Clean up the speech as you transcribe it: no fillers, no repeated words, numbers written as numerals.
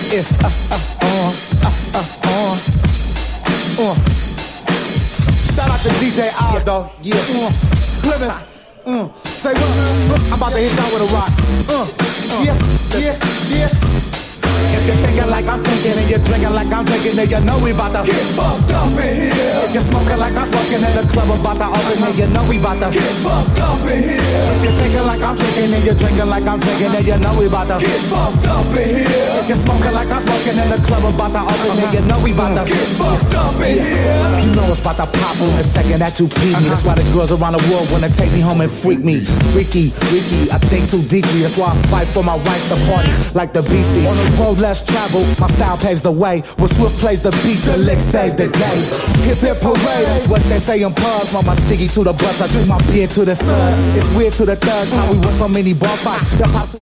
It's Shout out to DJ Aldo, yeah. Plymouth, say what? I'm about to hit y'all with a rock. Yeah. If you're thinking like I'm thinking and you're drinking like I'm drinking, then you know we bout to get fucked up in here. If you're smoking like I'm smoking and the club about to open, then you know we bout to get fucked up in here. If you're thinking like I'm drinking and you're drinking like I'm drinking, then you know we bout to get fucked up in here. If you're smoking like I'm smoking and the club about to open, then you know we bout to get fucked up in here. You know it's about to pop on the second that you pee me. That's why the girls around the world wanna take me home and freak me. Ricky, I think too deeply. That's why I fight for my rights to party like the Beasties. On the road less travel, my style paves the way. When Swift plays the beat, the licks save the day. Hip hip parade, that's what they say in pubs. From my ciggy to the butts, I drink my beer to the suds. It's weird to the thugs how we win so many bar fights.